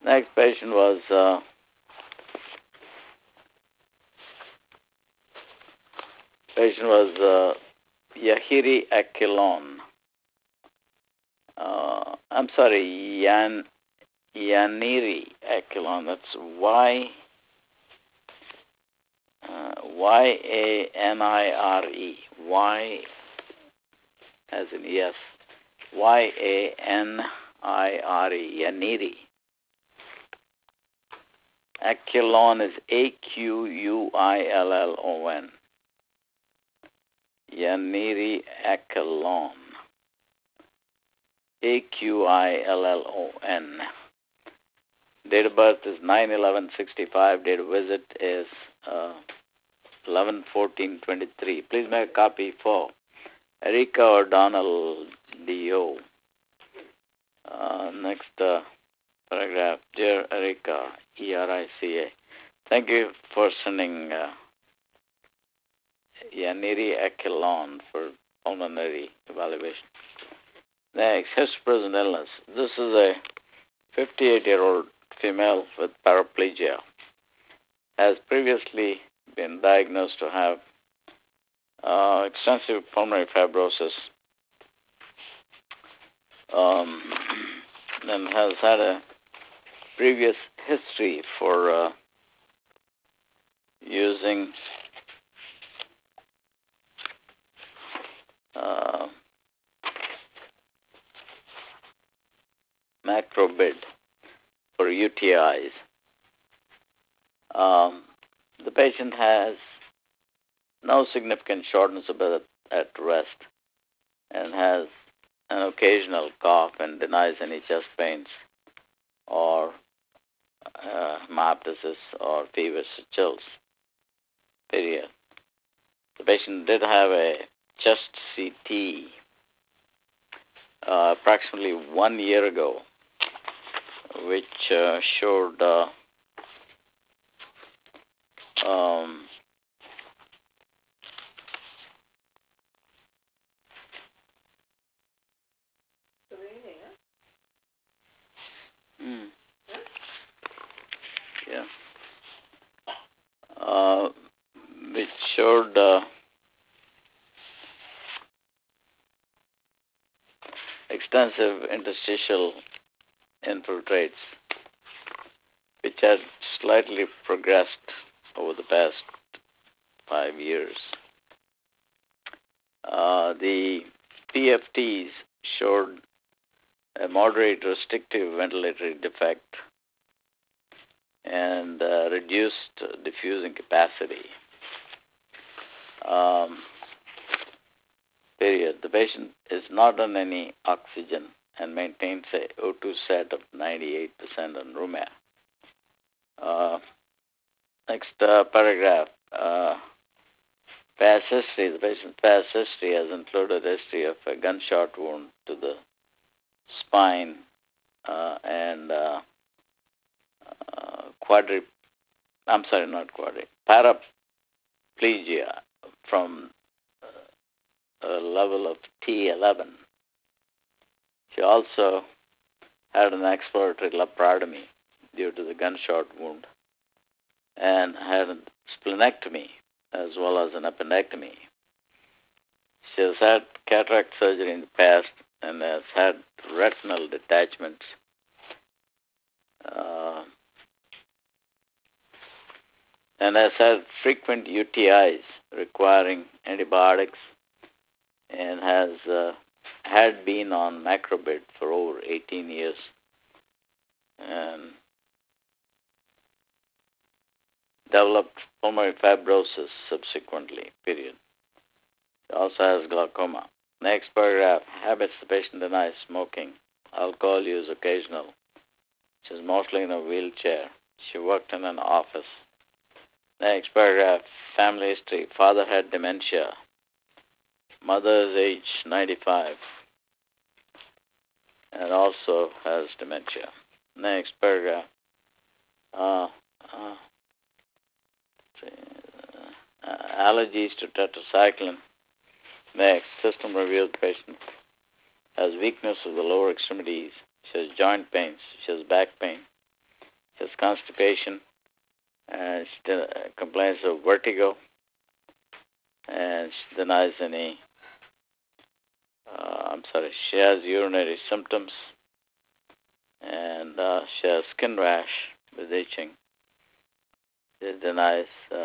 Next patient was Yahiri Akilon. I'm sorry, Yaniri Akilon. That's Yanire. Y as in yes. Yanire. Yaniri. Aquilon is Aquillon. Yaniri Aquilon. Aquillon. Date of birth is 9/11/65. Date of visit is 11/14/23. Please make a copy for Erika O'Donnell, D.O. Next paragraph. Dear Erika, ERICA, thank you for sending Yaniri Aquilon for pulmonary evaluation. Next, history-present illness. This is a 58-year-old female with paraplegia. Has previously been diagnosed to have extensive pulmonary fibrosis, and has had a previous history for using Macrobid for UTIs. The patient has no significant shortness of breath at rest and has an occasional cough and denies any chest pains or hemoptysis or fevers or chills. Period. The patient did have a chest CT approximately 1 year ago, which showed which showed extensive interstitial infiltrates, which had slightly progressed over the past 5 years. The PFTs showed a moderate restrictive ventilatory defect and reduced diffusing capacity. Period. The patient is not on any oxygen and maintains a O2 set of 98% on Rumia. Next paragraph. Past history. The patient's past history has included a history of a gunshot wound to the spine and paraplegia from a level of T11. She also had an exploratory laparotomy due to the gunshot wound and had a splenectomy as well as an appendectomy. She has had cataract surgery in the past and has had retinal detachments. And has had frequent UTIs requiring antibiotics and has had been on Macrobid for over 18 years and developed pulmonary fibrosis subsequently, period. She also has glaucoma. Next paragraph, habits. The patient denies smoking, alcohol use occasional. She's mostly in a wheelchair. She worked in an office. Next paragraph, family history. Father had dementia. Mother is age 95 and also has dementia. Next paragraph. Allergies to tetracycline. Next, system review. The patient has weakness of the lower extremities. She has joint pains. She has back pain. has constipation, and she complains of vertigo, and she denies any, she has urinary symptoms, and she has skin rash with itching. She denies,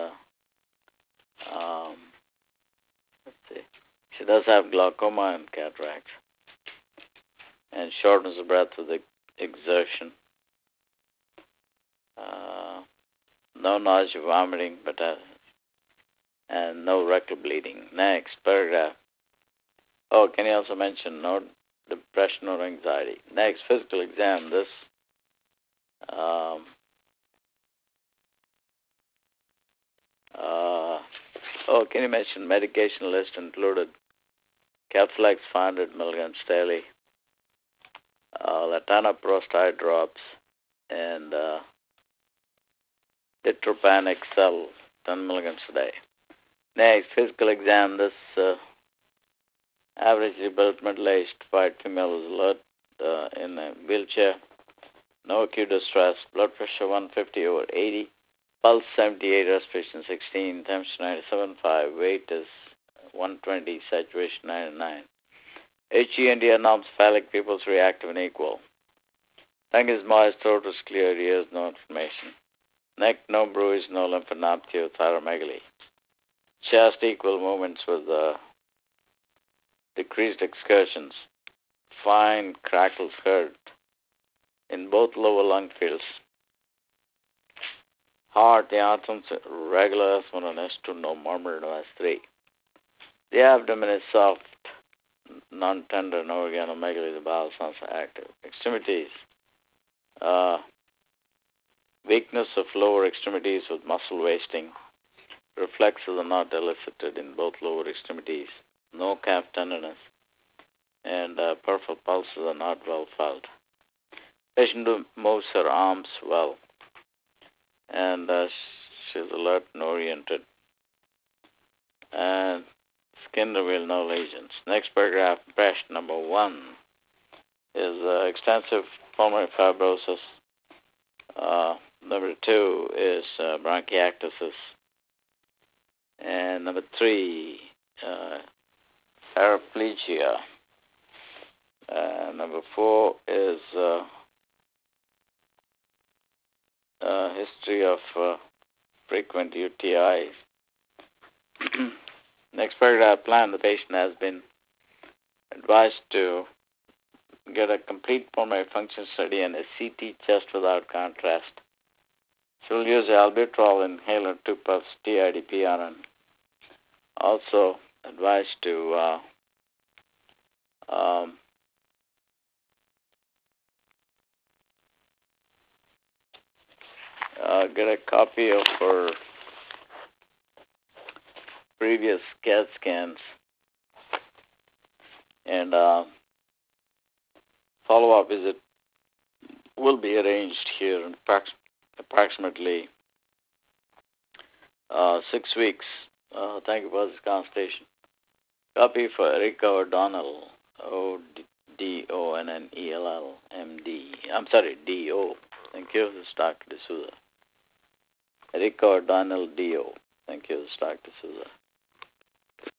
let's see, she does have glaucoma and cataracts, and shortness of breath with exertion. No nausea, vomiting, and no rectal bleeding. Next paragraph. Oh, can you also mention no depression or anxiety? Next, physical exam. This can you mention medication list included Capsulex 500 milligrams daily, latanoprost eye drops, and Ditropan XL 10 milligrams a day. Next, physical exam. This averagely built, middle-aged white female is alert in a wheelchair. No acute distress. Blood pressure 150/80. Pulse 78, respiration 16, temperature 97.5, weight is 120, saturation 99. HEND norms, phallic pupils reactive and equal. Tongue is moist, throat is clear, ears no inflammation. Neck no bruise, no lymphadenopathy or thyromegaly. Chest equal movements with decreased excursions. Fine crackles heard in both lower lung fields. Heart, the anthems, regular S1 and S2, no murmur, no S3. The abdomen is soft, non-tender, no organomegaly, the bowel sounds active. Extremities, weakness of lower extremities with muscle wasting. Reflexes are not elicited in both lower extremities. No calf tenderness, and peripheral pulses are not well felt. Patient moves her arms well, and she's alert and oriented. And skin reveal no lesions. Next paragraph, impression number 1 is extensive pulmonary fibrosis. Number 2 is bronchiectasis. And number 3, paraplegia. Number 4 is history of frequent UTIs. Next paragraph, plan. The patient has been advised to get a complete pulmonary function study and a CT chest without contrast. She will use the albuterol inhaler 2 puffs TID-PRN. Also advised to get a copy of her previous CAT scans, and follow-up visit will be arranged here in approximately 6 weeks. Thank you for this consultation. Copy for Erica O'Donnell, O'Donnell, MD. I'm sorry, D.O. Thank you. This is Dr. D'Souza. Erica O'Donnell, D.O. Thank you. This is Dr. D'Souza.